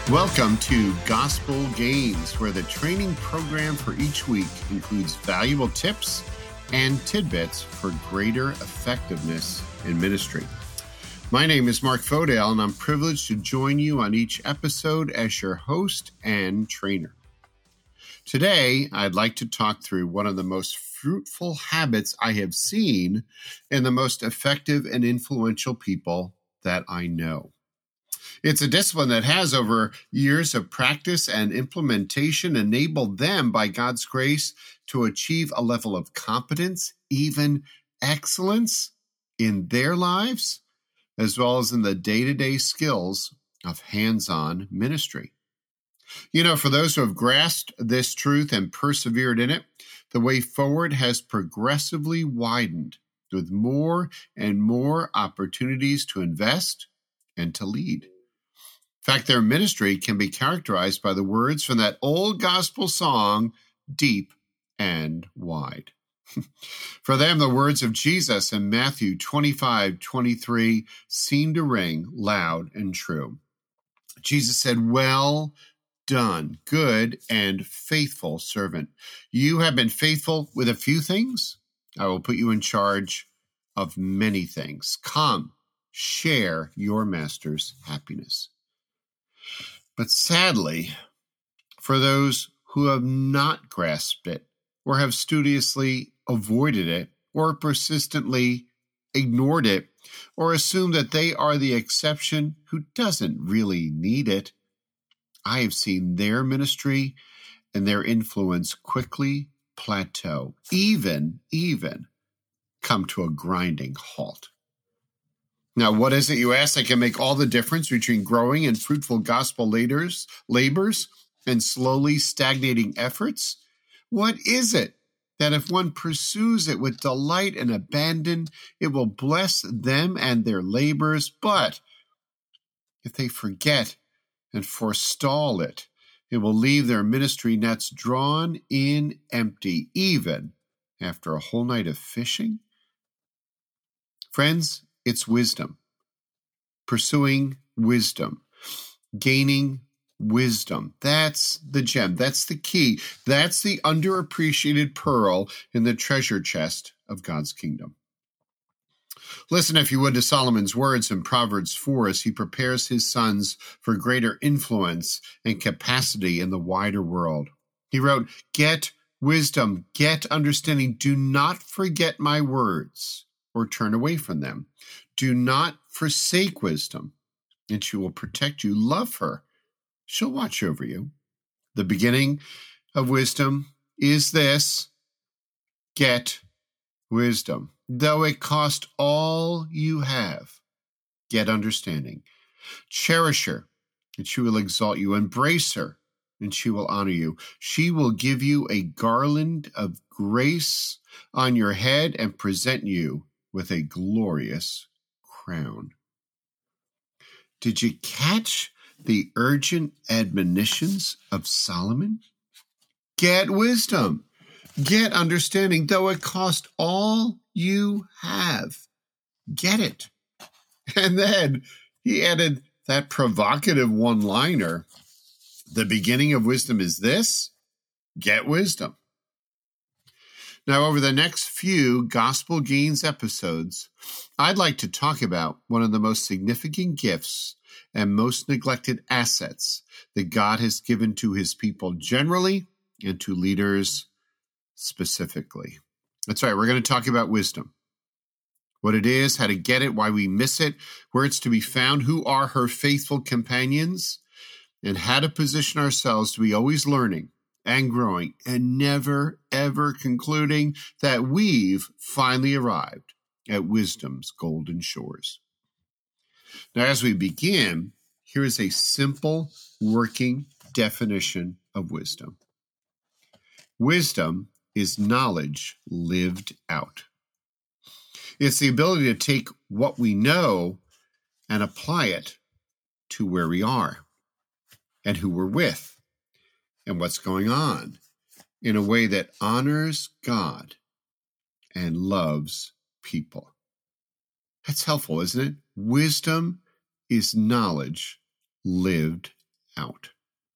Welcome to Gospel Gains, where the training program for each week includes valuable tips and tidbits for greater effectiveness in ministry. My name is Mark Fodale, and I'm privileged to join you on each episode as your host and trainer. Today, I'd like to talk through one of the most fruitful habits I have seen in the most effective and influential people that I know. It's a discipline that has, over years of practice and implementation, enabled them by God's grace to achieve a level of competence, even excellence in their lives, as well as in the day-to-day skills of hands-on ministry. You know, for those who have grasped this truth and persevered in it, the way forward has progressively widened with more and more opportunities to invest and to lead. In fact, their ministry can be characterized by the words from that old gospel song, Deep and Wide. For them, the words of Jesus in Matthew 25:23 seem to ring loud and true. Jesus said, "Well done, good and faithful servant. You have been faithful with a few things. I will put you in charge of many things. Come, share your master's happiness." But sadly, for those who have not grasped it, or have studiously avoided it, or persistently ignored it, or assume that they are the exception who doesn't really need it, I have seen their ministry and their influence quickly plateau, even come to a grinding halt. Now, what is it, you ask, that can make all the difference between growing and fruitful gospel labors and slowly stagnating efforts? What is it that if one pursues it with delight and abandon, it will bless them and their labors? But if they forget and forestall it, it will leave their ministry nets drawn in empty, even after a whole night of fishing? Friends, it's wisdom. Pursuing wisdom. Gaining wisdom. That's the gem. That's the key. That's the underappreciated pearl in the treasure chest of God's kingdom. Listen, if you would, to Solomon's words in Proverbs 4 as he prepares his sons for greater influence and capacity in the wider world. He wrote, "Get wisdom, get understanding. Do not forget my words or turn away from them. Do not forsake wisdom, and she will protect you. Love her. She'll watch over you." The beginning of wisdom is this: get wisdom. Though it cost all you have, get understanding. Cherish her, and she will exalt you. Embrace her, and she will honor you. She will give you a garland of grace on your head and present you with a glorious crown. Did you catch the urgent admonitions of Solomon? Get wisdom, get understanding, though it cost all you have. Get it. And then he added that provocative one-liner: the beginning of wisdom is this: get wisdom. Now, over the next few Gospel Gains episodes, I'd like to talk about one of the most significant gifts and most neglected assets that God has given to his people generally and to leaders specifically. That's right, we're going to talk about wisdom. What it is, how to get it, why we miss it, where it's to be found, who are her faithful companions, and how to position ourselves to be always learning and growing and never, ever concluding that we've finally arrived at wisdom's golden shores. Now, as we begin, here is a simple working definition of wisdom. Wisdom is knowledge lived out. It's the ability to take what we know and apply it to where we are and who we're with and what's going on in a way that honors God and loves people. That's helpful, isn't it? Wisdom is knowledge lived out.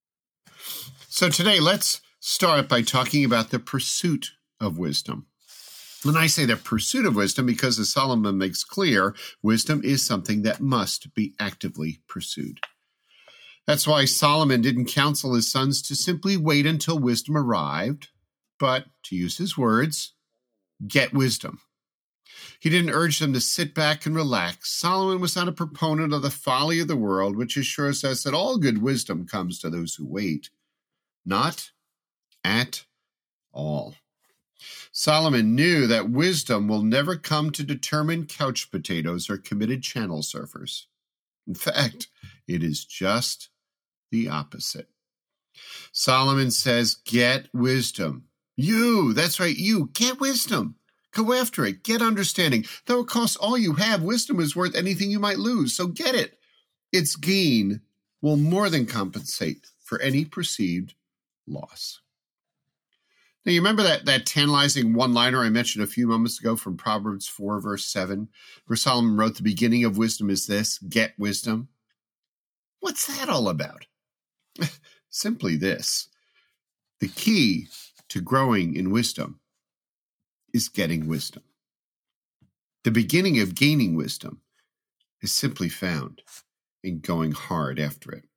So today, let's start by talking about the pursuit of wisdom. And I say the pursuit of wisdom because, as Solomon makes clear, wisdom is something that must be actively pursued. That's why Solomon didn't counsel his sons to simply wait until wisdom arrived, but, to use his words, get wisdom. He didn't urge them to sit back and relax. Solomon was not a proponent of the folly of the world, which assures us that all good wisdom comes to those who wait. Not at all. Solomon knew that wisdom will never come to determine couch potatoes or committed channel surfers. In fact, it is just the opposite. Solomon says, get wisdom. That's right, get wisdom. Go after it. Get understanding. Though it costs all you have, wisdom is worth anything you might lose, so get it. Its gain will more than compensate for any perceived loss. Now, you remember that tantalizing one-liner I mentioned a few moments ago from Proverbs 4, verse 7, where Solomon wrote, the beginning of wisdom is this, get wisdom? What's that all about? Simply this. The key to growing in wisdom is getting wisdom. The beginning of gaining wisdom is simply found in going hard after it.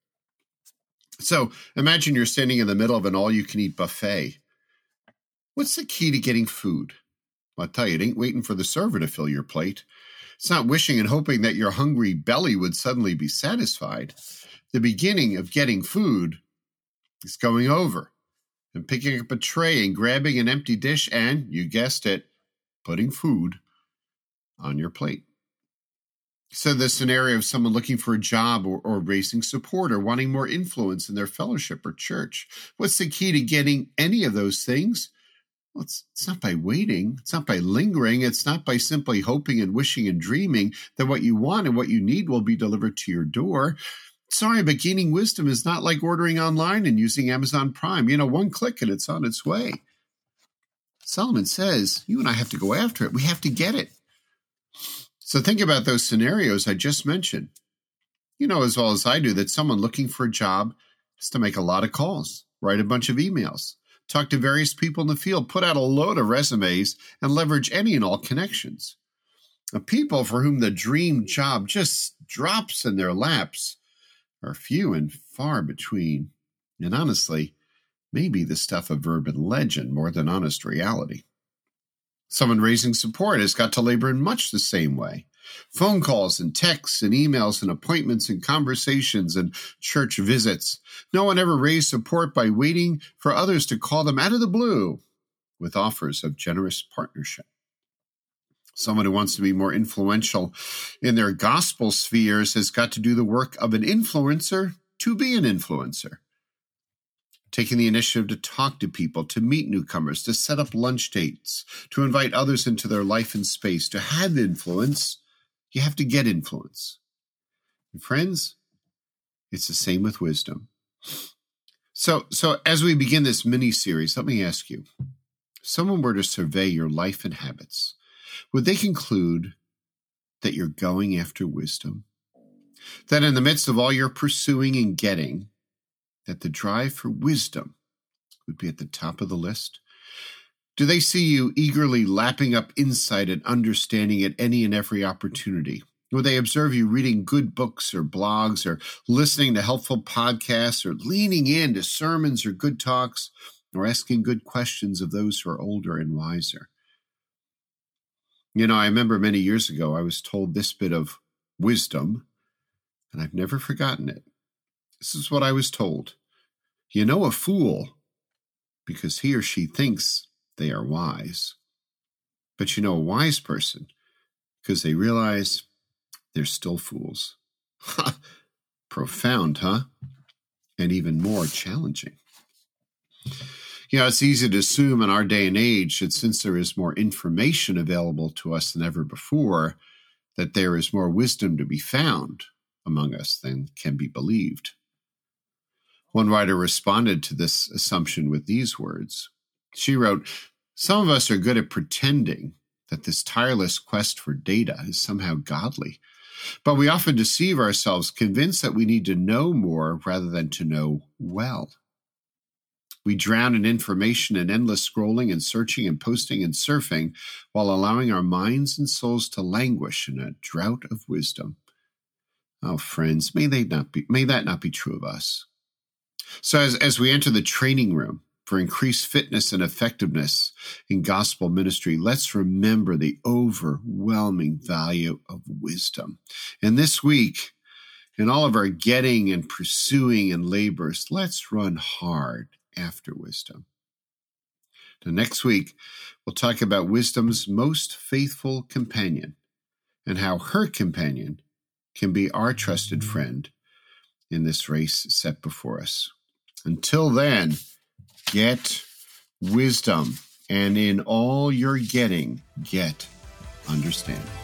So imagine you're standing in the middle of an all-you-can-eat buffet. What's the key to getting food? Well, I'll tell you, it ain't waiting for the server to fill your plate. It's not wishing and hoping that your hungry belly would suddenly be satisfied. The beginning of getting food is going over and picking up a tray and grabbing an empty dish and, you guessed it, putting food on your plate. So the scenario of someone looking for a job or raising support or wanting more influence in their fellowship or church. What's the key to getting any of those things? Well, it's not by waiting. It's not by lingering. It's not by simply hoping and wishing and dreaming that what you want and what you need will be delivered to your door. Sorry, but gaining wisdom is not like ordering online and using Amazon Prime. One click and it's on its way. Solomon says, you and I have to go after it. We have to get it. So think about those scenarios I just mentioned. You know as well as I do that someone looking for a job has to make a lot of calls, write a bunch of emails, talk to various people in the field, put out a load of resumes, and leverage any and all connections. The people for whom the dream job just drops in their laps are few and far between, and honestly, maybe the stuff of urban legend more than honest reality. Someone raising support has got to labor in much the same way. Phone calls and texts and emails and appointments and conversations and church visits. No one ever raised support by waiting for others to call them out of the blue with offers of generous partnership. Someone who wants to be more influential in their gospel spheres has got to do the work of an influencer to be an influencer. Taking the initiative to talk to people, to meet newcomers, to set up lunch dates, to invite others into their life and space, to have influence, you have to get influence. And friends, it's the same with wisdom. So as we begin this mini-series, let me ask you, if someone were to survey your life and habits, would they conclude that you're going after wisdom? That in the midst of all your pursuing and getting, that the drive for wisdom would be at the top of the list? Do they see you eagerly lapping up insight and understanding at any and every opportunity? Will they observe you reading good books or blogs or listening to helpful podcasts or leaning into sermons or good talks or asking good questions of those who are older and wiser? I remember many years ago I was told this bit of wisdom, and I've never forgotten it. This is what I was told. You know a fool because he or she thinks they are wise. But you know a wise person because they realize they're still fools. Profound, huh? And even more challenging. It's easy to assume in our day and age that since there is more information available to us than ever before, that there is more wisdom to be found among us than can be believed. One writer responded to this assumption with these words. She wrote, "Some of us are good at pretending that this tireless quest for data is somehow godly. But we often deceive ourselves, convinced that we need to know more rather than to know well. We drown in information and endless scrolling and searching and posting and surfing while allowing our minds and souls to languish in a drought of wisdom. Oh, friends, may that not be true of us. So as we enter the training room for increased fitness and effectiveness in gospel ministry, let's remember the overwhelming value of wisdom. And this week, in all of our getting and pursuing and labors, let's run hard after wisdom. Now, next week, we'll talk about wisdom's most faithful companion and how her companion can be our trusted friend in this race set before us. Until then, get wisdom, and in all your getting, get understanding.